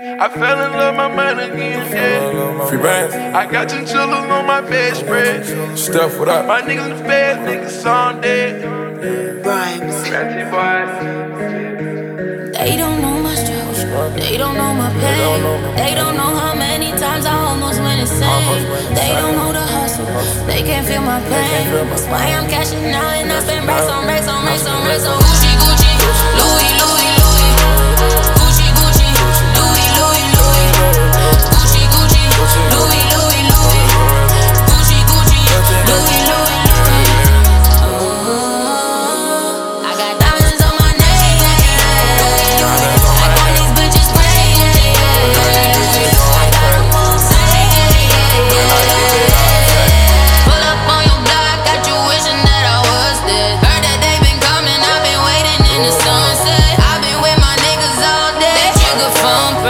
I fell in love my mind again, yeah. Free bands. I got chinchillas on my bedspread. Stuff, what up? My niggas in the feds, niggas on dead. Rhymes. Ratchet boy. They don't know my struggle, they don't know my pain. They don't know how many times I almost went insane. They don't know the hustle, they can't feel my pain. That's why I'm cashing out and I spend racks on racks on racks on racks on Gucci, Gucci.